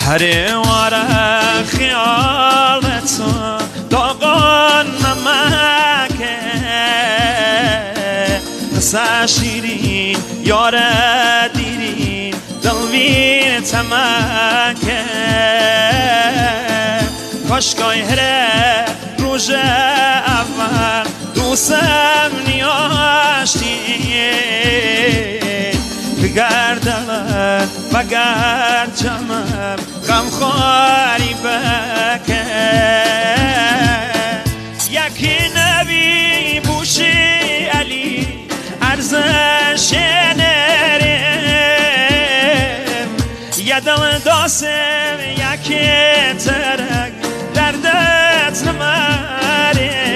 هر واره خیالت داغان نمکه قصه شیرین یار دیرین دلوین تمکه کاشکای هره روز اول دوستم نیاشتی بگر دلت بگر جمم غم خواری بکه یکی نبی بوشی علی ارزش نرم یه دل داسم یکی ترک دردت نمرم